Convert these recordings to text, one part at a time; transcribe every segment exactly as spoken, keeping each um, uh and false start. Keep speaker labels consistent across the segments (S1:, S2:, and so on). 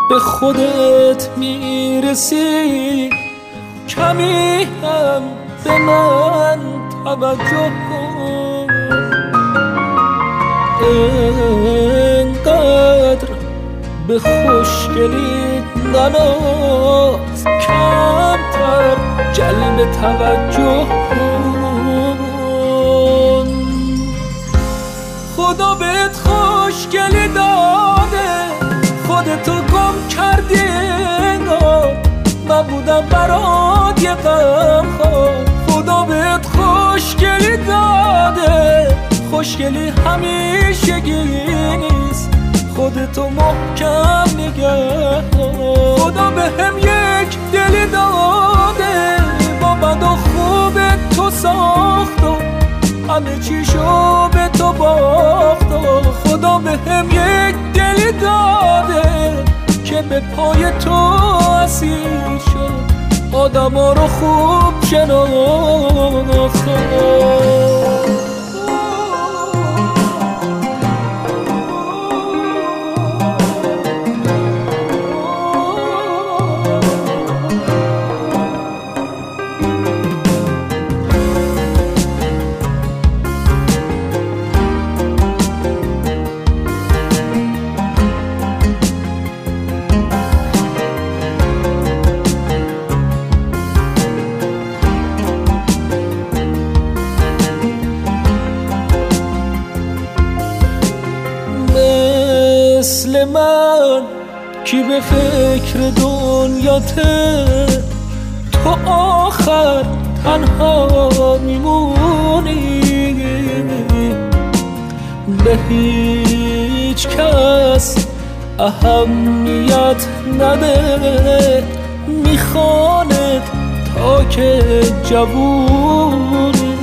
S1: به خودت میرسی، کمی هم به من توجه کن. انقدر به خوشگلی نناز، کمتر جلب توجه کن. خدا بهت خوشگلی داده، خودتو گم کردی انگار، نبودم برات یه غمخوار. خدا بهت خوشگلی داده، خوشگلی همیشگی نیست، خودتو محکم نگه دار. خدا به هم یک دلی داده، با بد و خوب تو ساخت و همه چیشو به تو باخت. خدا به هم یک دلی داده که به پای تو اسیر شد، آدما رو خوب شناخت. مثل من کی به فکر دنیاته، تو آخر تنها میمونی. به هیچ کس اهمیت نده، میخواند تا که جوونی.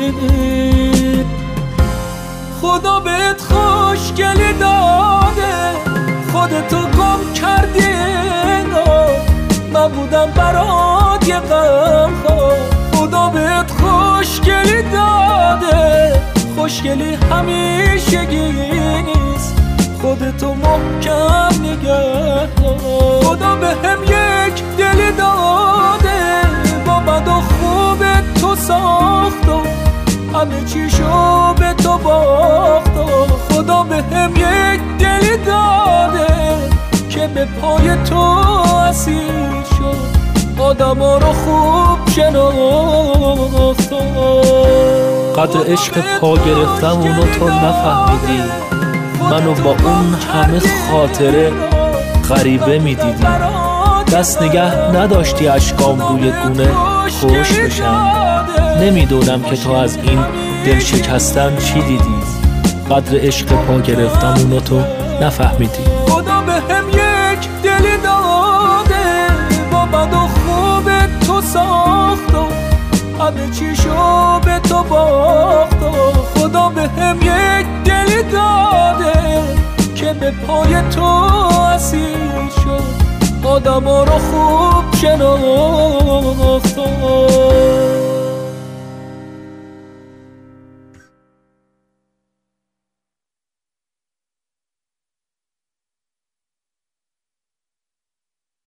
S1: خدا بهت خوشگلی داده، خودتو گم کردی انگار، نبودم برات یه غمخوار. خدا بهت خوشگلی داده، خوشگلی همیشگی نیست، خودتو محکم نگه دار. خدا به هم یک دلی داده، با بد و خوب تو ساخت و همه چیشو به تو باخت. خدا به هم یک دلی داده که به پای تو اسیر شد، آدما رو خوب شناخت.
S2: قدر عشق پا گرفتم اونو تو نفهمیدی، منو با اون همه خاطره غریبه میدیدی. دست نگه نداشتی اشکام روی گونه خوش بشن، نمیدونم که تو از این دل شکستن چی دیدی. قدر عشق پا گرفتم اونو تو نفهمیدی.
S1: خدا به هم یک دلی داده، با بد و خوب تو ساخت و همه چیشو به تو باخت. خدا به هم یک دلی داده که به پای تو اسیر شد، آدما رو خوب شناخت.